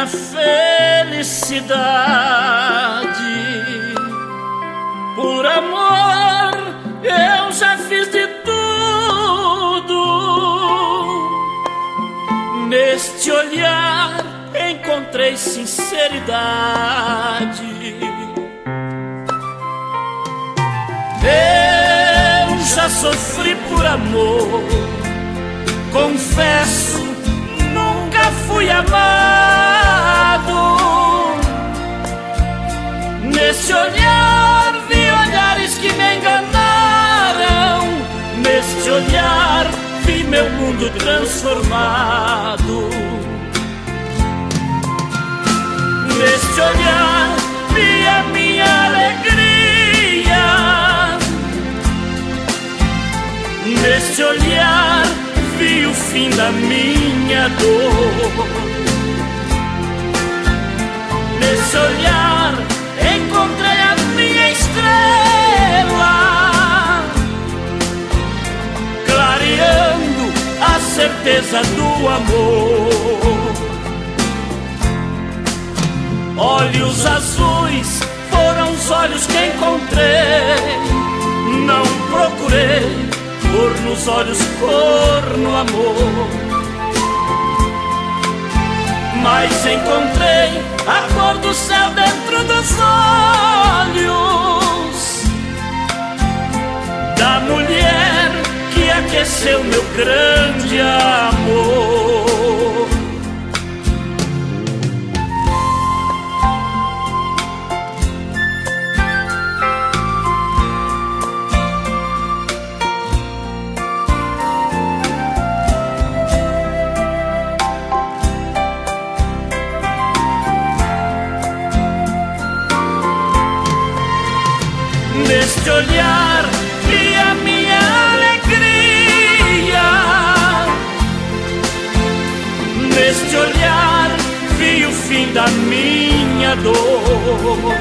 minha felicidade. Por amor eu já fiz de tudo. Neste olhar encontrei sinceridade. Eu já sofri por amor, confesso, nunca fui amado. Nesse olhar vi olhares que me enganaram. Neste olhar vi meu mundo transformado. Neste olhar vi a minha alegria. Neste olhar vi o fim da minha dor. Nesse olhar encontrei a minha estrela, clareando a certeza do amor. Olhos azuis foram os olhos que encontrei. Não procurei cor nos olhos, cor no amor, mas encontrei a cor do céu dentro dos olhos da mulher que aqueceu meu grande amor. Neste olhar vi a minha alegria. Neste olhar vi o fim da minha dor.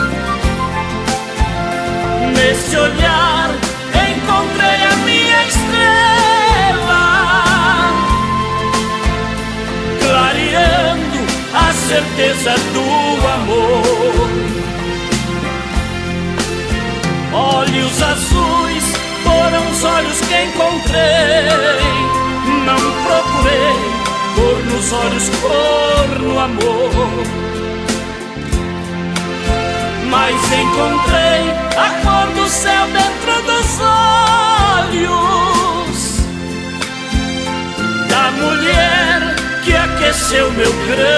Neste olhar encontrei a minha estrela, clareando a certeza do amor. Olhos azuis foram os olhos que encontrei. Não procurei cor nos olhos, cor no amor, mas encontrei a cor do céu dentro dos olhos da mulher que aqueceu meu grande